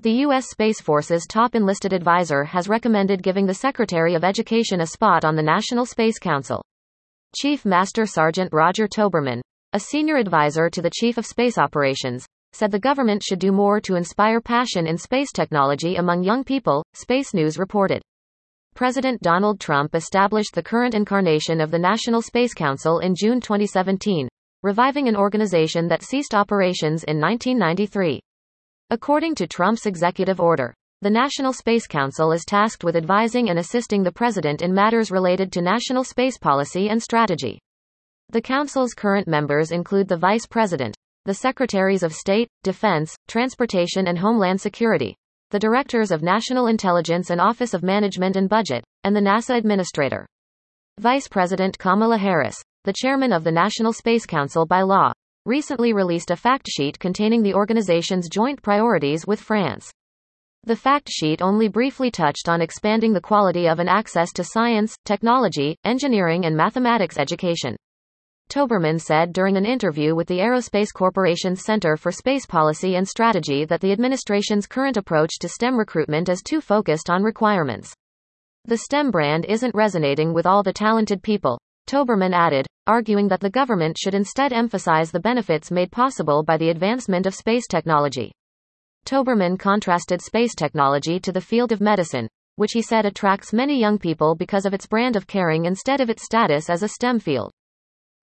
The U.S. Space Force's top enlisted advisor has recommended giving the Secretary of Education a spot on the National Space Council. Chief Master Sergeant Roger Toberman, a senior advisor to the Chief of Space Operations, said the government should do more to inspire passion in space technology among young people, Space News reported. President Donald Trump established the current incarnation of the National Space Council in June 2017, reviving an organization that ceased operations in 1993. According to Trump's executive order, the National Space Council is tasked with advising and assisting the president in matters related to national space policy and strategy. The council's current members include the Vice President, the Secretaries of State, Defense, Transportation and Homeland Security, the Directors of National Intelligence and Office of Management and Budget, and the NASA Administrator. Vice President Kamala Harris, the chairman of the National Space Council by law, recently released a fact sheet containing the organization's joint priorities with France. The fact sheet only briefly touched on expanding the quality of and access to science, technology, engineering and mathematics education. Toberman said during an interview with the Aerospace Corporation's Center for Space Policy and Strategy that the administration's current approach to STEM recruitment is too focused on requirements. The STEM brand isn't resonating with all the talented people, Toberman added, arguing that the government should instead emphasize the benefits made possible by the advancement of space technology. Toberman contrasted space technology to the field of medicine, which he said attracts many young people because of its brand of caring instead of its status as a STEM field.